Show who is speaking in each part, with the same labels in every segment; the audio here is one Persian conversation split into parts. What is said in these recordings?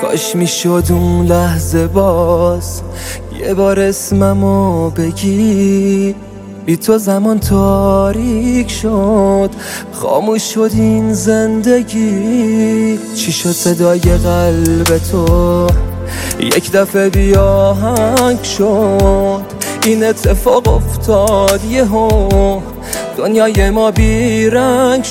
Speaker 1: کاش میشد اون لحظه باز یه بار اسممو بگی. بی تو زمان تاریک شد، خاموش شد این زندگی. چی شد صدای قلب تو یک دفعه بی آهنگ شد؟ این اتفاق افتاد یهو، دنیای ما بیرنگ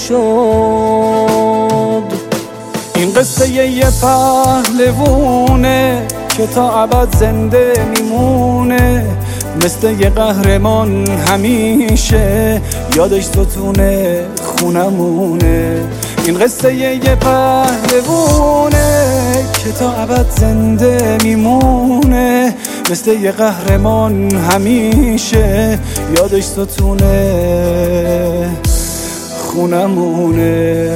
Speaker 1: شد.
Speaker 2: این قصه یه پهلوونه که تا ابد زنده میمونه، مثل یه قهرمان همیشه یادش ستونه خونمونه. این قصه یه پهلوونه که تا ابد زنده میمونه، مثل یه قهرمان همیشه یادش ستونه خونمونه.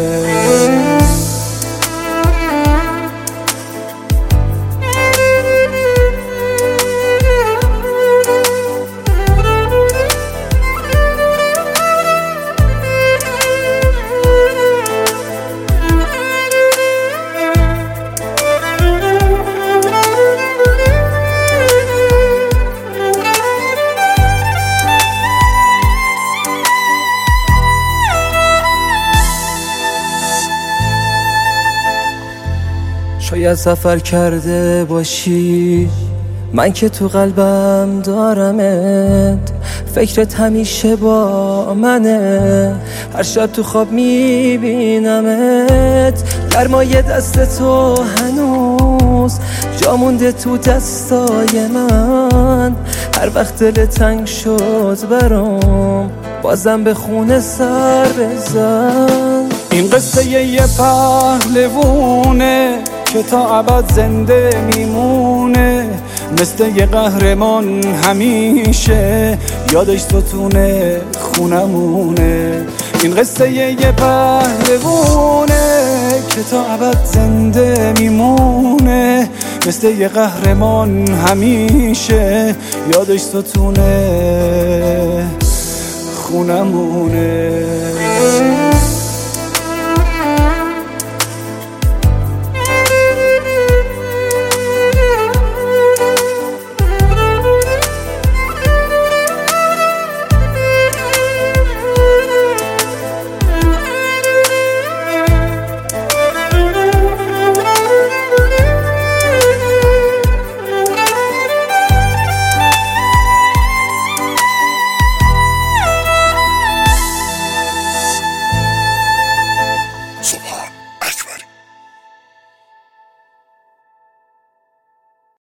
Speaker 1: شاید سفر کرده باشی، من که تو قلبم دارمت. فکرت همیشه با منه، هر شب تو خواب میبینمت. گرمای دست تو هنوز جا مونده تو دستای من. هر وقت دل تنگ شد برام، بازم به خونه سر بزن.
Speaker 2: این قصه یه پهلوونه که تا ابد زنده میمونه، مثل یه قهرمان همیشه یادش ستونه خونمونه. این قصه یه پهلوونه که تا ابد زنده میمونه، مثل یه قهرمان همیشه یادش ستونه خونمونه.